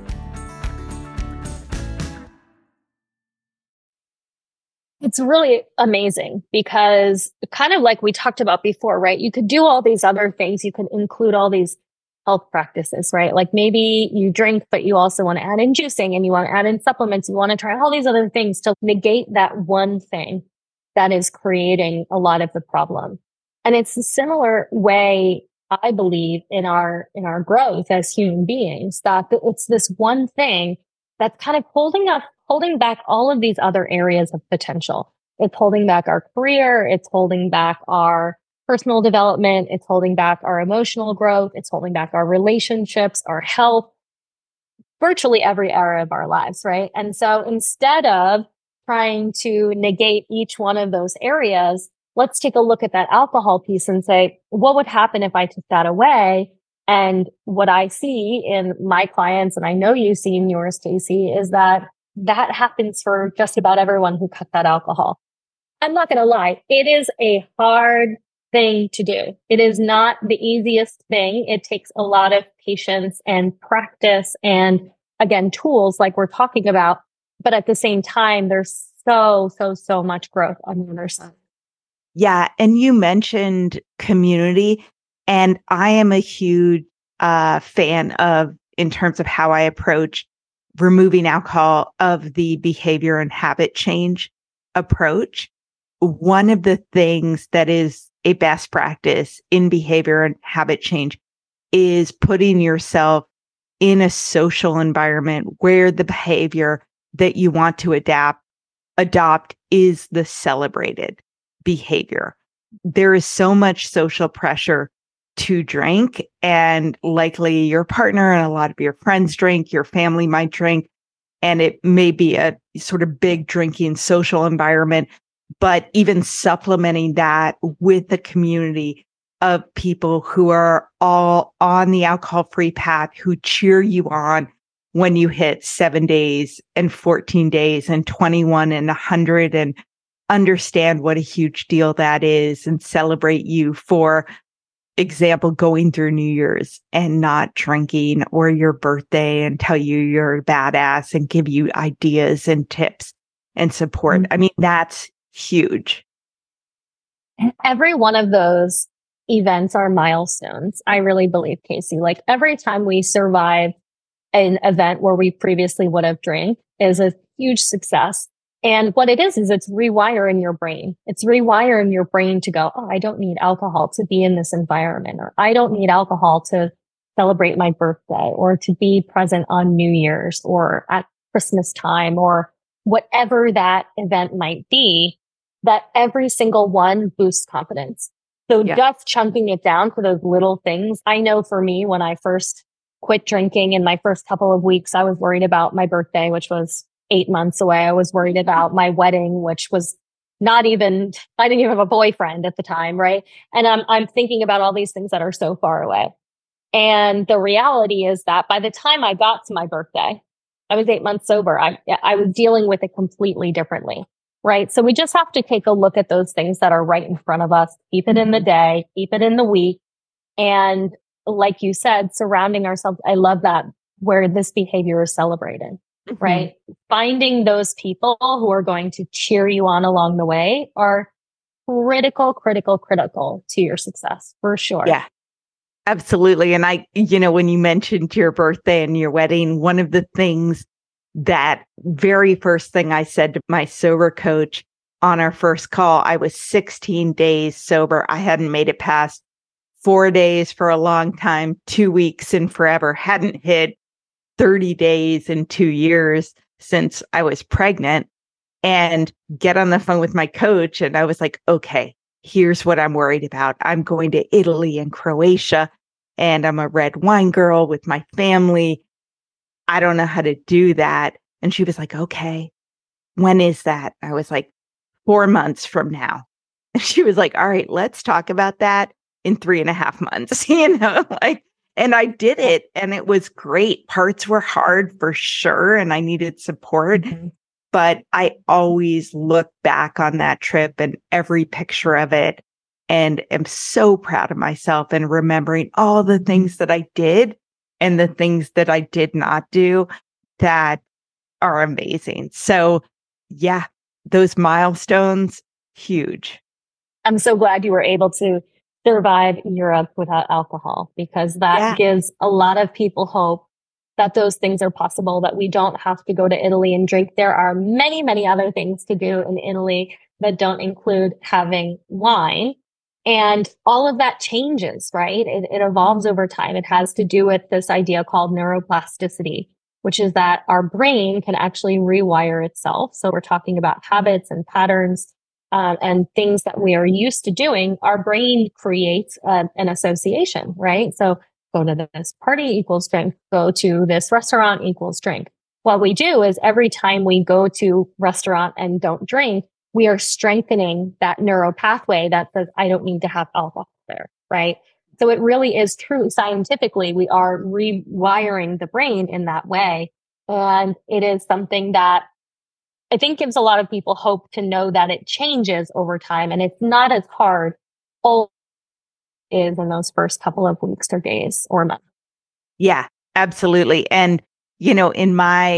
It's really amazing because kind of like we talked about before, right? You could do all these other things. You could include all these health practices, right? Like maybe you drink, but you also want to add in juicing and you want to add in supplements. You want to try all these other things to negate that one thing that is creating a lot of the problem. And it's a similar way, I believe, in our growth as human beings, that it's this one thing that's kind of holding back all of these other areas of potential. It's holding back our career. It's holding back our personal development. It's holding back our emotional growth. It's holding back our relationships, our health, virtually every area of our lives, right? And so instead of trying to negate each one of those areas, let's take a look at that alcohol piece and say, what would happen if I took that away? And what I see in my clients, and I know you see in yours, Casey, is that happens for just about everyone who cut that alcohol. I'm not going to lie. It is a hard thing to do. It is not the easiest thing. It takes a lot of patience and practice and, again, tools like we're talking about. But at the same time, there's so much growth on the other side. Yeah. And you mentioned community, and I am a huge fan of, in terms of how I approach removing alcohol, of the behavior and habit change approach. One of the things that is a best practice in behavior and habit change is putting yourself in a social environment where the behavior that you want to adopt is the celebrated behavior. There is so much social pressure to drink, and likely your partner and a lot of your friends drink, your family might drink, and it may be a sort of big drinking social environment, but even supplementing that with a community of people who are all on the alcohol-free path, who cheer you on when you hit 7 days and 14 days and 21 and 100, and understand what a huge deal that is and celebrate you, for example, going through New Year's and not drinking, or your birthday, and tell you you're a badass and give you ideas and tips and support. I mean, that's huge. Every one of those events are milestones. I really believe, Casey, like every time we survive an event where we previously would have drank is a huge success. And what it is it's rewiring your brain. It's rewiring your brain to go, oh, I don't need alcohol to be in this environment, or I don't need alcohol to celebrate my birthday, or to be present on New Year's or at Christmas time, or whatever that event might be, that every single one boosts confidence. So just chunking it down for those little things. I know for me, when I first quit drinking in my first couple of weeks, I was worried about my birthday, which was 8 months away. I was worried about my wedding, which was I didn't even have a boyfriend at the time. Right. And I'm thinking about all these things that are so far away. And the reality is that by the time I got to my birthday, I was 8 months sober. I was dealing with it completely differently. Right. So we just have to take a look at those things that are right in front of us, keep it in the day, keep it in the week. And like you said, surrounding ourselves. I love that, where this behavior is celebrated. Right. Finding those people who are going to cheer you on along the way are critical to your success, for sure. Yeah. Absolutely. And when you mentioned your birthday and your wedding, one of the things that very first thing I said to my sober coach on our first call, I was 16 days sober. I hadn't made it past 4 days for a long time, 2 weeks in forever, hadn't hit 30 days in 2 years since I was pregnant, and get on the phone with my coach. And I was like, okay, here's what I'm worried about. I'm going to Italy and Croatia, and I'm a red wine girl with my family. I don't know how to do that. And she was like, okay, when is that? I was like, 4 months from now. And she was like, all right, let's talk about that in 3.5 months, and I did it, and it was great. Parts were hard for sure, and I needed support. Mm-hmm. But I always look back on that trip and every picture of it and am so proud of myself, and remembering all the things that I did and the things that I did not do that are amazing. So yeah, those milestones, huge. I'm so glad you were able to survive Europe without alcohol, because that gives a lot of people hope that those things are possible, that we don't have to go to Italy and drink. There are many, many other things to do in Italy that don't include having wine. And all of that changes, right? It evolves over time. It has to do with this idea called neuroplasticity, which is that our brain can actually rewire itself. So we're talking about habits and patterns and things that we are used to doing. Our brain creates an association, right? So go to this party equals drink, go to this restaurant equals drink. What we do is every time we go to restaurant and don't drink, we are strengthening that neural pathway that says, I don't need to have alcohol there, right? So it really is true. Scientifically, we are rewiring the brain in that way. And it is something that I think gives a lot of people hope to know that it changes over time, and it's not as hard all is in those first couple of weeks or days or months. Yeah, absolutely. And, in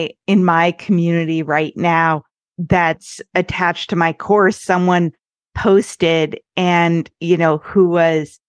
my community right now that's attached to my course, someone posted and, who was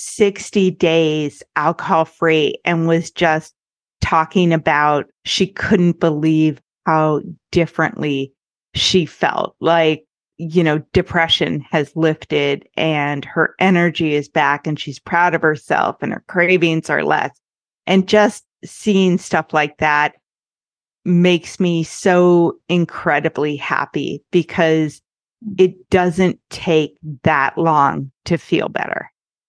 60 days alcohol free and was just talking about she couldn't believe how differently she felt. Like, depression has lifted and her energy is back and she's proud of herself and her cravings are less. And just seeing stuff like that makes me so incredibly happy, because it doesn't take that long to feel better.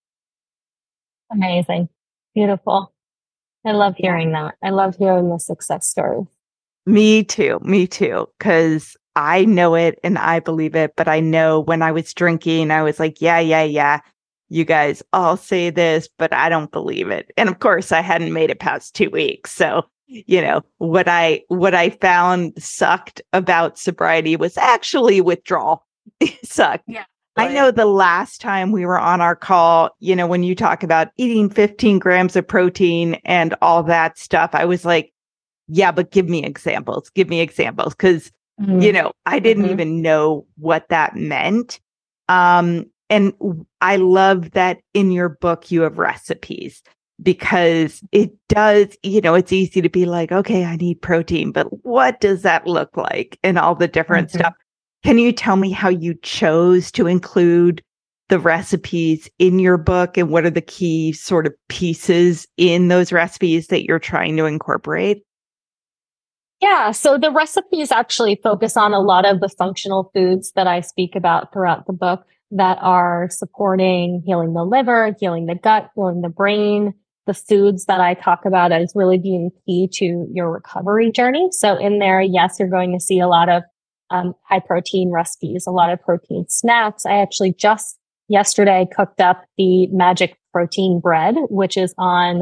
Amazing. Beautiful. I love hearing that. I love hearing the success stories. Me too. Because I know it and I believe it, but I know when I was drinking, I was like, yeah. You guys all say this, but I don't believe it. And of course, I hadn't made it past 2 weeks. So, what I found sucked about sobriety was actually withdrawal. It sucked. Yeah. I know the last time we were on our call, when you talk about eating 15 grams of protein and all that stuff, I was like, yeah, but give me examples. Because, I didn't even know what that meant. And I love that in your book, you have recipes, because it does, it's easy to be like, okay, I need protein, but what does that look like? And all the different stuff. Can you tell me how you chose to include the recipes in your book, and what are the key sort of pieces in those recipes that you're trying to incorporate? Yeah, so the recipes actually focus on a lot of the functional foods that I speak about throughout the book that are supporting healing the liver, healing the gut, healing the brain. The foods that I talk about as really being key to your recovery journey. So in there, yes, you're going to see a lot of high protein recipes, a lot of protein snacks. I actually just yesterday cooked up the magic protein bread, which is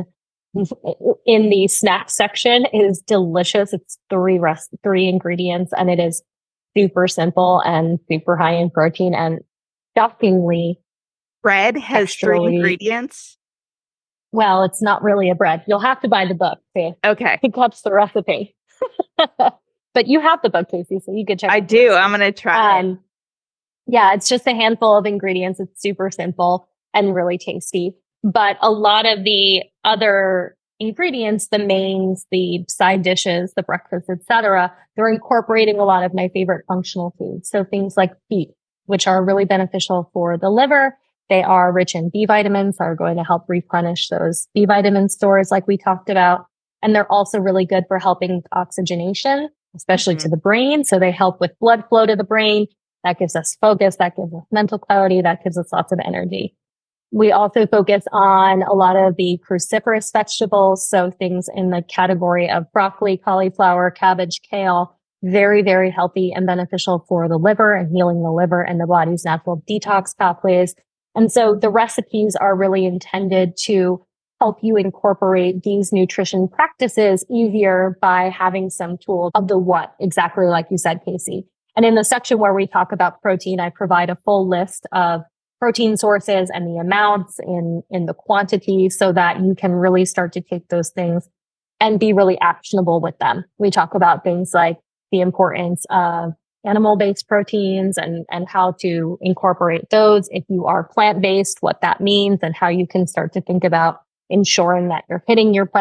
in the snack section. It is delicious. It's three ingredients, and it is super simple and super high in protein, and shockingly, bread has 3 ingredients. Well, it's not really a bread. You'll have to buy the book to pick up the recipe. But you have the book, Casey, so you could check it out. I do. I'm going to try it. Yeah, it's just a handful of ingredients. It's super simple and really tasty. But a lot of the other ingredients, the mains, the side dishes, the breakfast, etc., they're incorporating a lot of my favorite functional foods. So things like beets, which are really beneficial for the liver. They are rich in B vitamins, are going to help replenish those B vitamin stores like we talked about. And they're also really good for helping with oxygenation, especially to the brain. So they help with blood flow to the brain. That gives us focus. That gives us mental clarity. That gives us lots of energy. We also focus on a lot of the cruciferous vegetables. So things in the category of broccoli, cauliflower, cabbage, kale, very, very healthy and beneficial for the liver and healing the liver and the body's natural detox pathways. And so the recipes are really intended to help you incorporate these nutrition practices easier by having some tools of the what, exactly like you said, Casey. And in the section where we talk about protein, I provide a full list of protein sources and the amounts in the quantity so that you can really start to take those things and be really actionable with them. We talk about things like the importance of animal-based proteins and how to incorporate those. If you are plant-based, what that means and how you can start to think about ensuring that you're hitting your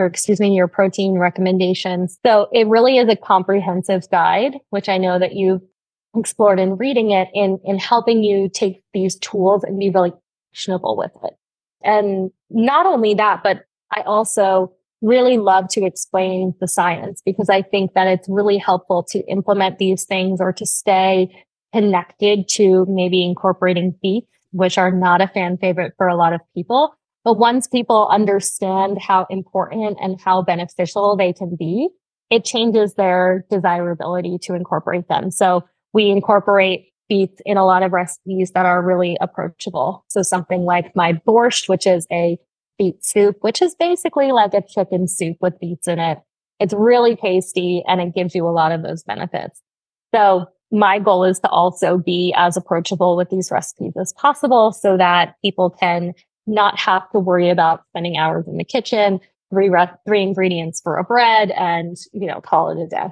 your protein recommendations. So it really is a comprehensive guide, which I know that you've explored in reading it in helping you take these tools and be really actionable with it. And not only that, but I also really love to explain the science because I think that it's really helpful to implement these things or to stay connected to maybe incorporating beets, which are not a fan favorite for a lot of people. But once people understand how important and how beneficial they can be, it changes their desirability to incorporate them. So we incorporate beets in a lot of recipes that are really approachable. So something like my borscht, which is a beet soup, which is basically like a chicken soup with beets in it. It's really tasty and it gives you a lot of those benefits. So my goal is to also be as approachable with these recipes as possible so that people can not have to worry about spending hours in the kitchen, three ingredients for a bread and, call it a day.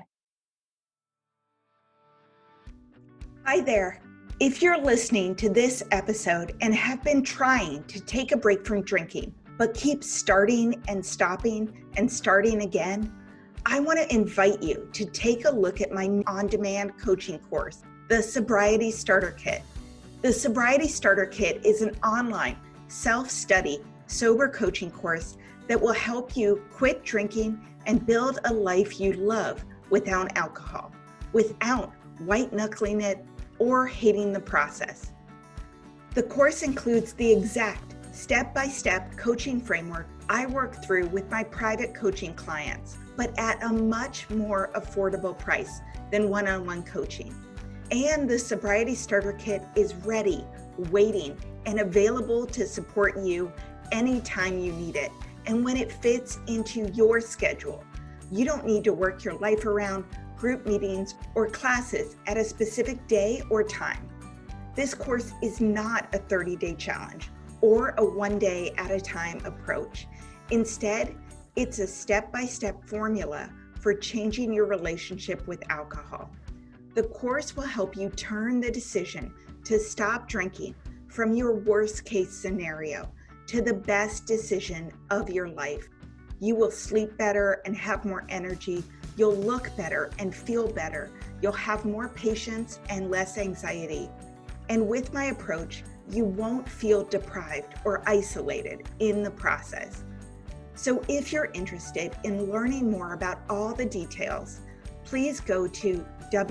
Hi there. If you're listening to this episode and have been trying to take a break from drinking, but keep starting and stopping and starting again, I want to invite you to take a look at my on-demand coaching course, the Sobriety Starter Kit. The Sobriety Starter Kit is an online self-study sober coaching course that will help you quit drinking and build a life you love without alcohol, without white-knuckling it or hating the process. The course includes the exact step-by-step coaching framework I work through with my private coaching clients, but at a much more affordable price than one-on-one coaching. And the Sobriety Starter Kit is ready, waiting, and available to support you anytime you need it and when it fits into your schedule. You don't need to work your life around group meetings or classes at a specific day or time. This course is not a 30-day challenge or a one-day at a time approach. Instead, it's a step-by-step formula for changing your relationship with alcohol. The course will help you turn the decision to stop drinking from your worst case scenario to the best decision of your life. You will sleep better and have more energy. You'll look better and feel better. You'll have more patience and less anxiety. And with my approach, you won't feel deprived or isolated in the process. So if you're interested in learning more about all the details, please go to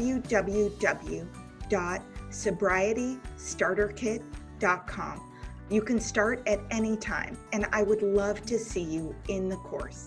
www.sobrietystarterkit.com. You can start at any time, and I would love to see you in the course.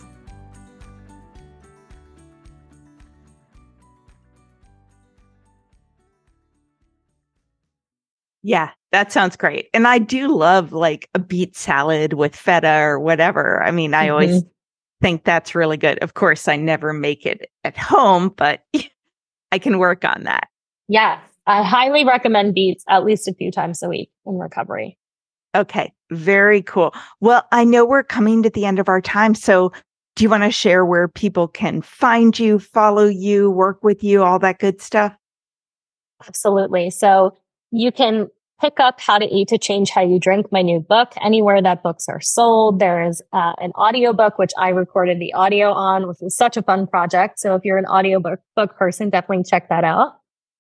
Yeah, that sounds great. And I do love like a beet salad with feta or whatever. I mean, I always think that's really good. Of course, I never make it at home, but I can work on that. Yeah, I highly recommend beets at least a few times a week in recovery. Okay, very cool. Well, I know we're coming to the end of our time. So do you want to share where people can find you, follow you, work with you, all that good stuff? Absolutely. So you can pick up How to Eat to Change How You Drink, my new book, anywhere that books are sold. There is an audiobook, which I recorded the audio on, which was such a fun project. So if you're an audiobook person, definitely check that out.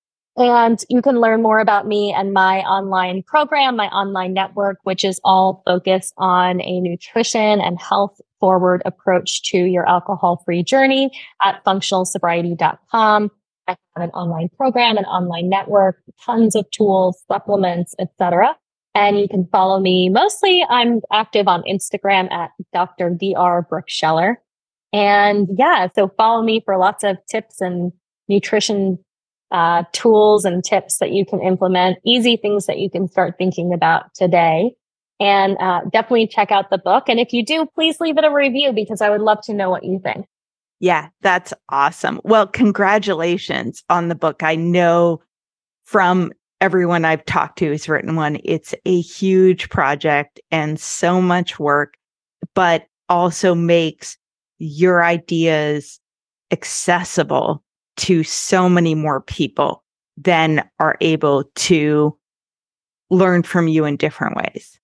And you can learn more about me and my online program, my online network, which is all focused on a nutrition and health forward approach to your alcohol-free journey at functionalsobriety.com. I have an online program, an online network, tons of tools, supplements, etc. And you can follow me. Mostly I'm active on Instagram at Dr. Dr. Brooke Scheller. And yeah, so follow me for lots of tips and nutrition tools and tips that you can implement, easy things that you can start thinking about today. And definitely check out the book. And if you do, please leave it a review because I would love to know what you think. Yeah, that's awesome. Well, congratulations on the book. I know from everyone I've talked to who's written one, it's a huge project and so much work, but also makes your ideas accessible to so many more people than are able to learn from you in different ways.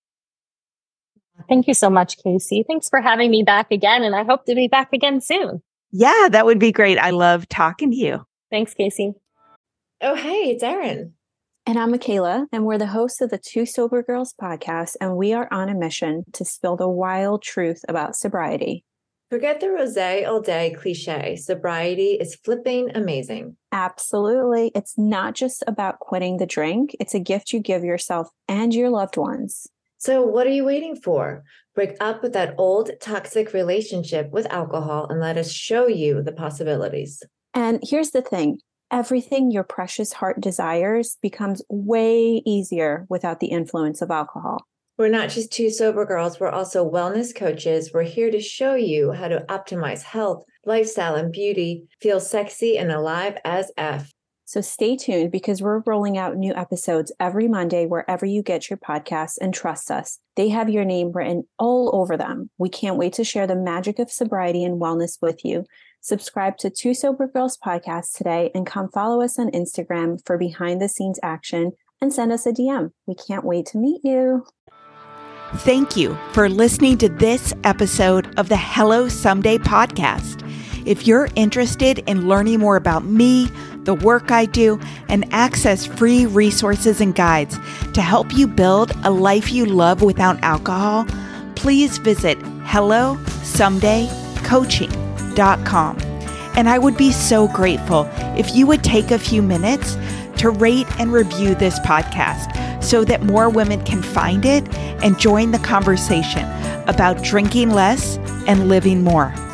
Thank you so much, Casey. Thanks for having me back again. And I hope to be back again soon. Yeah, that would be great. I love talking to you. Thanks, Casey. Oh, hey, it's Erin. And I'm Michaela, and we're the hosts of the Two Sober Girls podcast, and we are on a mission to spill the wild truth about sobriety. Forget the rosé all day cliche. Sobriety is flipping amazing. Absolutely. It's not just about quitting the drink. It's a gift you give yourself and your loved ones. So what are you waiting for? Break up with that old toxic relationship with alcohol and let us show you the possibilities. And here's the thing. Everything your precious heart desires becomes way easier without the influence of alcohol. We're not just two sober girls. We're also wellness coaches. We're here to show you how to optimize health, lifestyle, and beauty, feel sexy and alive as F. So stay tuned because we're rolling out new episodes every Monday wherever you get your podcasts, and trust us, they have your name written all over them. We can't wait to share the magic of sobriety and wellness with you. Subscribe to Two Sober Girls podcast today and come follow us on Instagram for behind the scenes action and send us a DM. We can't wait to meet you. Thank you for listening to this episode of the Hello Someday podcast. If you're interested in learning more about me, the work I do, and access free resources and guides to help you build a life you love without alcohol, please visit hellosomedaycoaching.com. And I would be so grateful if you would take a few minutes to rate and review this podcast so that more women can find it and join the conversation about drinking less and living more.